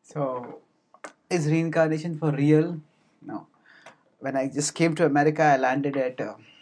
So, is reincarnation for real? No. When I just came to America, I landed at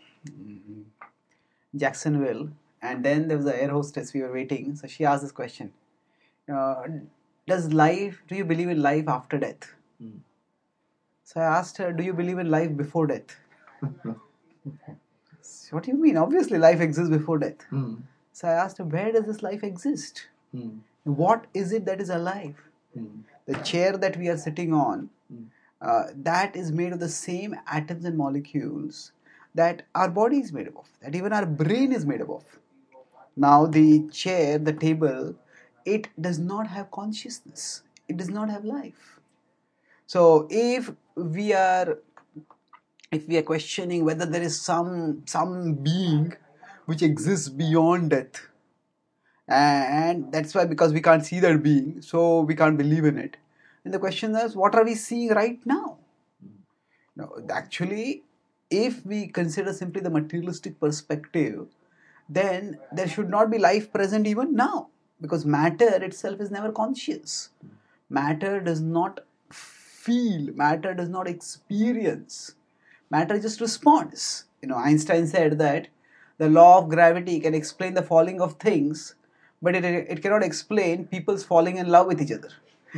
Jacksonville, and then there was an air hostess. We were waiting, so she asked this question: uh, Do you believe in life after death? So I asked her, "Do you believe in life before death?" What do you mean? Obviously, life exists before death. So I asked her, "Where does this life exist? What is it that is alive?" The chair that we are sitting on, that is made of the same atoms and molecules that our body is made of, that even our brain is made up of. Now, the chair, the table, it does not have consciousness, it does not have life. So, if we are questioning whether there is some being which exists beyond death, and that's why, because we can't see that being, so we can't believe in it. And the question is, what are we seeing right now? No, actually, if we consider simply the materialistic perspective, then there should not be life present even now, because matter itself is never conscious. Matter does not feel, matter does not experience, matter just responds. Einstein said that the law of gravity can explain the falling of things, but it cannot explain people's falling in love with each other.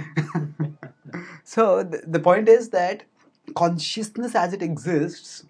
So the point is that consciousness as it exists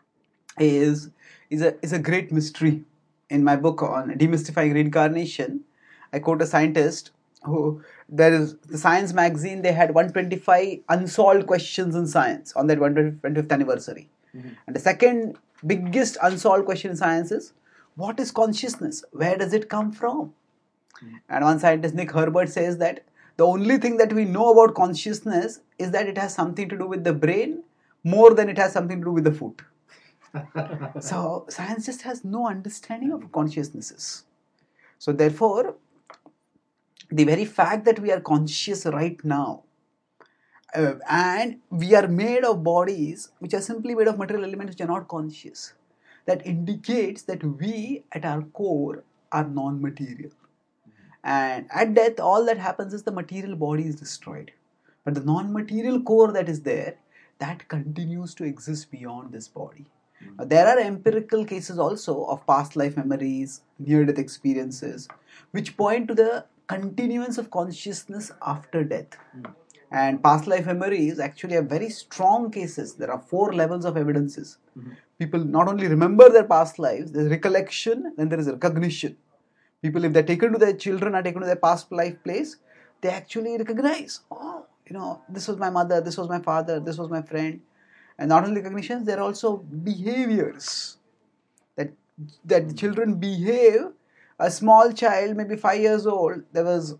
is a great mystery. In my book on demystifying reincarnation, I quote a scientist who, there is the Science magazine, they had 125 unsolved questions in science on that 125th anniversary. And the second biggest unsolved question in science is, what is consciousness? Where does it come from? And one scientist, Nick Herbert, says that the only thing that we know about consciousness is that it has something to do with the brain more than it has something to do with the foot. So science just has no understanding of consciousnesses. So therefore, the very fact that we are conscious right now, and we are made of bodies which are simply made of material elements which are not conscious, that indicates that we at our core are non-material. And at death, all that happens is the material body is destroyed, but the non-material core that is there, that continues to exist beyond this body. Now, there are empirical cases also of past life memories, near-death experiences, which point to the continuance of consciousness after death. And past life memories actually have very strong cases. There are 4 levels of evidences. People not only remember their past lives, there's recollection, then there is recognition. People, if they're taken to their children, are taken to their past life place, they actually recognize, oh, this was my mother, this was my father, this was my friend. And not only recognitions, there are also behaviors that the children behave. A small child, maybe 5 years old, there was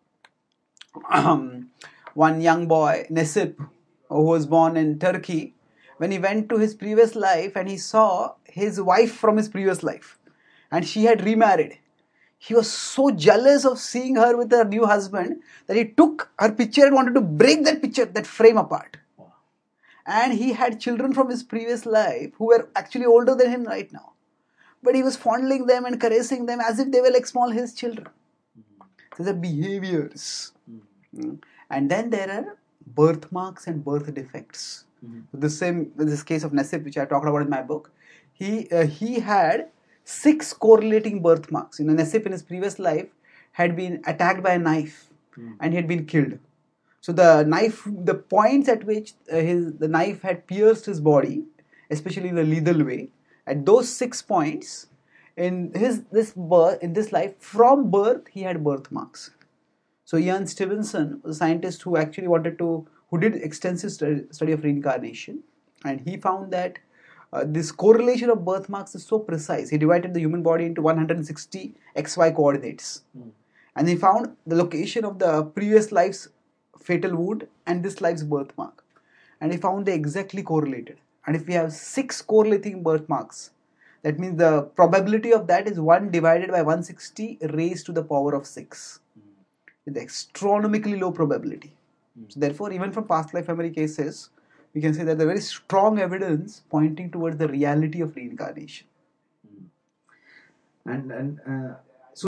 one young boy, Nasip, who was born in Turkey. When he went to his previous life and he saw his wife from his previous life, and she had remarried, he was so jealous of seeing her with her new husband that he took her picture and wanted to break that picture, that frame apart. And he had children from his previous life who were actually older than him right now. But he was fondling them and caressing them as if they were like small his children. So the behaviors. And then there are birthmarks and birth defects. This case of Nasib, which I talked about in my book, he had 6 correlating birthmarks. Nasib in his previous life had been attacked by a knife and he had been killed. So the points at which the knife had pierced his body, especially in a lethal way, at those 6 points in this life, from birth he had birthmarks. So Ian Stevenson was a scientist who actually who did extensive study of reincarnation, and he found that this correlation of birthmarks is so precise. He divided the human body into 160 XY coordinates, and he found the location of the previous life's fatal wound and this life's birthmark, and he found they exactly correlated. And if we have 6 correlating birthmarks, that means the probability of that is 1 divided by 160 raised to the power of 6. With astronomically low probability. So therefore, even from past life memory cases, we can say that there is very strong evidence pointing towards the reality of reincarnation. And